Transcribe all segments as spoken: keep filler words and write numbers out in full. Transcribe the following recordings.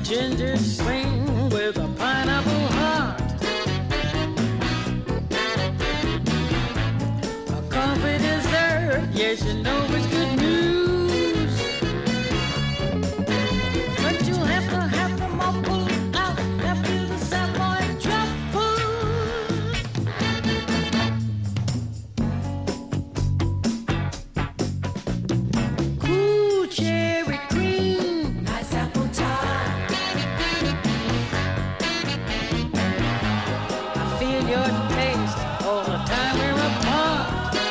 ginger swing with a pineapple heart. A coffee dessert, yes, you know it's good news. But you'll have to have them all pulled out after the Savoy truffle. Cool cherry cream, nice apple tart. I feel your taste all the time we're apart.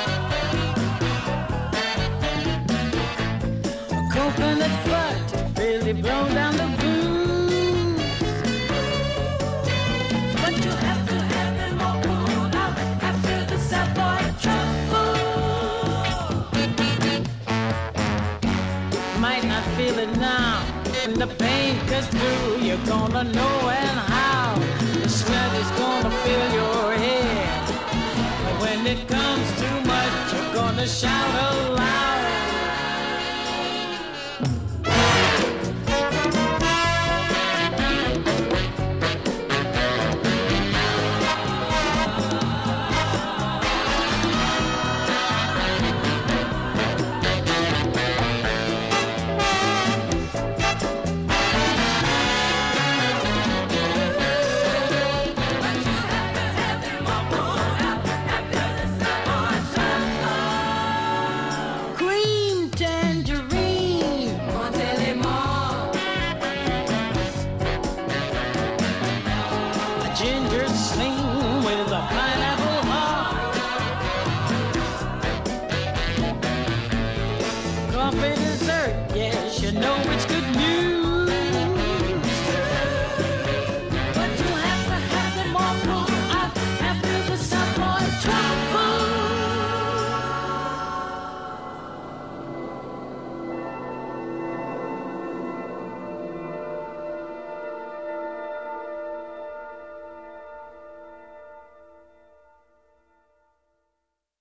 A coconut fudge really blow down the blues. But you have to have them all pulled out after the Savoy truffle. Might not feel it now. When the pain cuts through, you're gonna know and how. The sweat is gonna fill your head. But when it comes too much, you're gonna shout aloud.